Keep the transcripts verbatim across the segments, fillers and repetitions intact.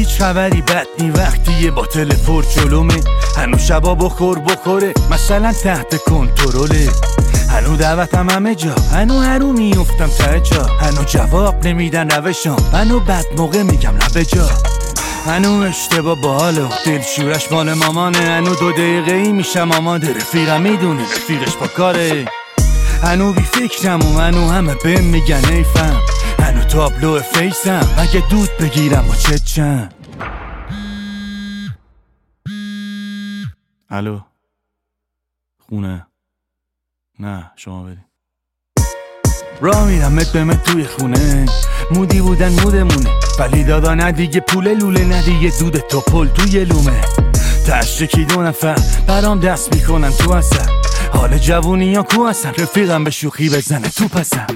هیچ خبری بد نی وقتی یه باتل پر جلومه. هنو شبا بخور بخوره مثلا تحت کنترله. هنو دعوتم همه جا، هنو هرو میافتم ته جا. هنو جواب نمیدن روشام، هنو بد موقع میگم لبه جا. هنو اشتباه باله دل شورش مال مامانه. هنو دو دقیقه ای میشم آماده، رفیقم میدونه رفیقش با کاره. هنو بی فکرم و هنو همه بهم میگن ایفم. هنو تابلو فیسم اگه دود بگیرم و چه چند. الو خونه؟ نه شما بریم. راه میرم مت به مت توی خونه. مودی بودن مودمونه، ولی دادا نه دیگه پول لوله، نه دیگه دود توپل توی لومه. تشکی دو نفر برام دست میکنن تو اثر. حال جوونی یا کو اصلا، رفیقم به شوخی بزنه تو پسر.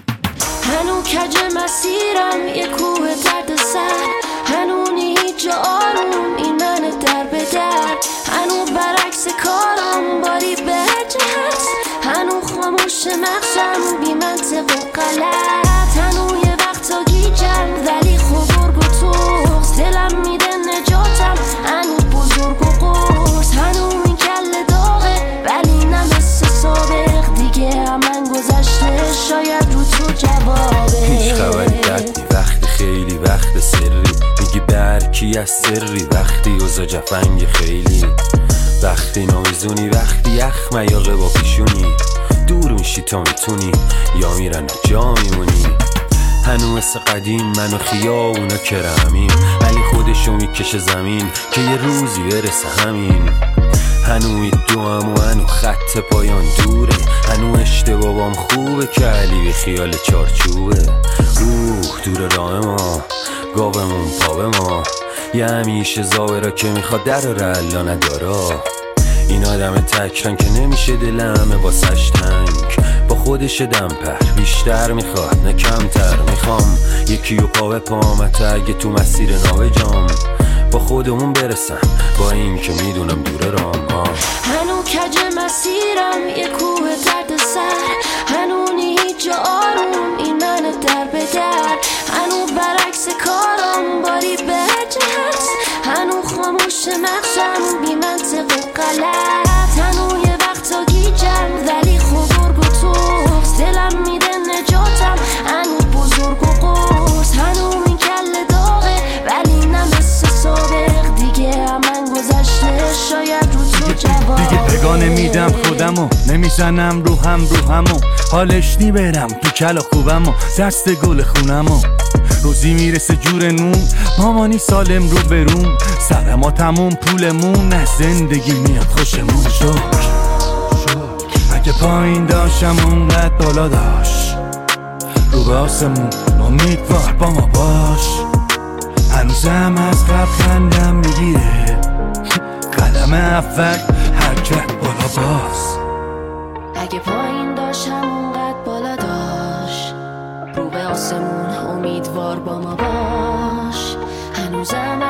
هنو کج مسیرم یه کوه درد سر. هنو هیچ جا آروم این منه در به در. هنو برعکس کارم باری به جهت. هنو خاموش مغزم بی منطق و غلط. هنو یه وقتا گیجم ولی خوب گرگ و توغز. دلم میده نجاتم هنو بزرگ و قرص. هنو این کل داغه ولی نمثل سابق. دیگه همن گذشته شاید رو تو جوابه. هیچ خبری بدی وقتی خیلی وقت سری میگی برکی از سری. وقتی اوزا جفنگ خیلی وقتی نامیزونی. وقتی یخ میاقه با پیشونی دور میشی تا میتونی یا میرن جا میمونی. هنو مثل قدیم من و خیابونا کرمیم، ولی خودشو میکشه زمین که یه روزی برسه همین. هنو میدوام و هنو خط پایان دوره. هنو اشتبابام خوبه که علی به خیال چارچوبه. اوه دور راه ما گاومون پا به ما. یه همیشه زاوره که میخواد در رلا ندارا. این آدم تکرن که نمیشه دلمه واسش تنگ. با خودش دم پر بیشتر میخواد نه کمتر. میخوام یکی و پا به پامت اگه تو مسیر ناوجام با خودمون برسم، با این که میدونم دوره رام ها. هنو کج مسیرم یه کوه درد سر. هنو هیچ جا آروم این منه در به در. هنو برعکس کارم باری به جهت. هنو خاموش مغزم بی منطق و غلط. هنو یه وقتا گیجم ولی خوب گرگ و توغز. دلم میده نجاتم هنو بزرگ و قرص. هنو این کل داغه ولی نمثل سابق. دیگه همن گذشته شاید رو تو جوابه. دیگه پگاه نمیدم خودمو، نمیزنم رو هم رو همو. حالش نی برم تو کلا خوبمو، دست گل خونمو. روزی میرسه جور نون، مامانی سالم رو بروم. سر ما تموم پولمون، نه زندگی میاد خوشمون. شکر اگه پایین داشتم اونقدر بالا داشت. رو به آسمون امیدوار با ما باش. هنوزم از قبل خندم میگیره. قدم اول حرکت بالا باز. اگه پایین داشتم اونقدر بالا داشت. رو به آسمون امیدوار با ما باش. هنوزم